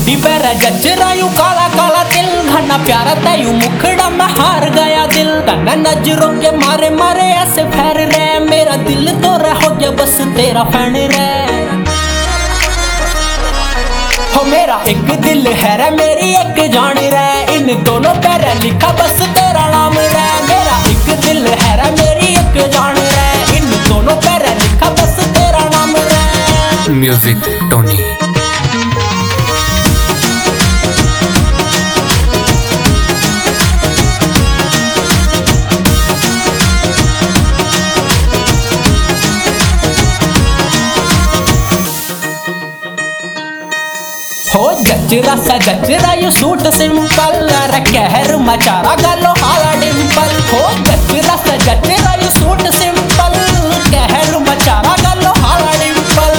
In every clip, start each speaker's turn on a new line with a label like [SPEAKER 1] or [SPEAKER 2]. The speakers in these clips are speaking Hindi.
[SPEAKER 1] बॉडी पर जचरा यू काला काला दिल, घना प्यारा तयू मुखड़ा में हार गया दिल। तन्ना नजरों के मारे मारे ऐसे फैर रहे, मेरा दिल तो हो गया बस तेरा फैन रे। हो मेरा एक दिल है रे मेरी एक जान रे, इन दोनों पैर लिखा बस तेरा नाम रे। मेरा एक दिल है रे मेरी एक जान रे, इन दोनों पैर लिखा बस तेरा नाम रे।
[SPEAKER 2] Music Tony.
[SPEAKER 1] हो जचरा सा जचरा यू सूट सिंपल, रे कहर मचारा गलो हाला डिंपल। हो जचरा सा जचरा यू सूट सिंपल, कहर मचारा गलो हाला डिंपल।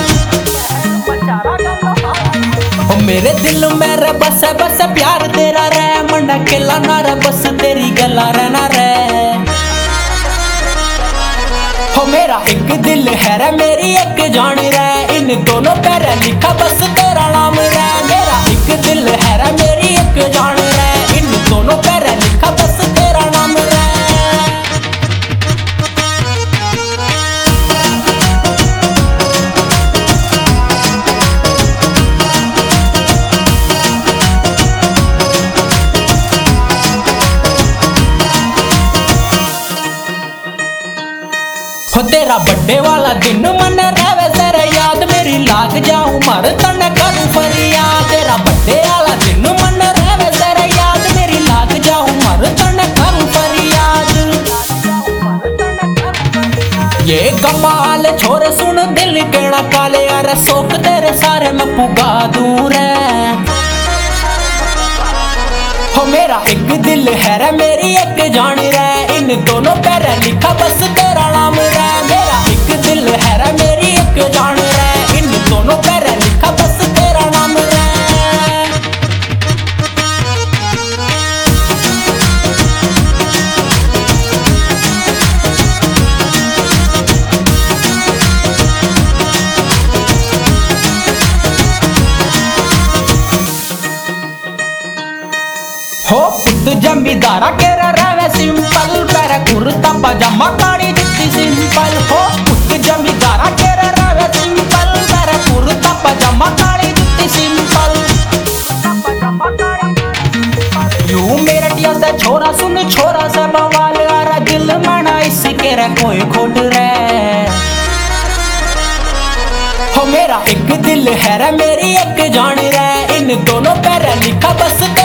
[SPEAKER 1] हो मेरे दिल में रे बस बस प्यार तेरा रे, मंडा केला ना रे बस तेरी गला रहना रे। हो मेरा एक दिल है रे मेरी एक जान रे, इन दोनों पैर लिखा बस तेरा नाम रे। मेरा एक दिल है रे मेरी एक जान रे, इन दोनों पैर लिखा बस तेरा नाम रे। हो तेरा बर्थडे वाला दिन मन रहे तेरे याद, मेरी लाग जाऊं मर तन करूं फरियाद। तेरा बर्थडे वाला दिन मन रहे तेरे याद, मेरी लाग जाऊं मर तन करूं फरियाद। ये कमाल छोरे सुन दिल केड़ा काले, अरे सोख तेरे सारे मैं पुगा दूं रे। हो मेरा एक दिल है रे मेरी एक जान रे, इन दोनों पैर लिखा बस तेरा नाम रे। मेरा एक दिल है रे मेरी एक जान रे, इन दोनों पैर लिखा बस तेरा नाम रे। हो पुत जमींदारा के रहे सिंपल, पैर कुर्ता पजामा काली जुत्ती सिंपल। हो पुत जमींदारा के रहे सिंपल, पैर कुर्ता पजामा काली जुत्ती सिंपल। यू मेरा दिया से छोरा सुन छोरा से बवाल, अरे दिल मना इसके रे कोई खोट रे। हो मेरा एक दिल है रे मेरी एक जान रे, इन दोनों पैर लिखा बस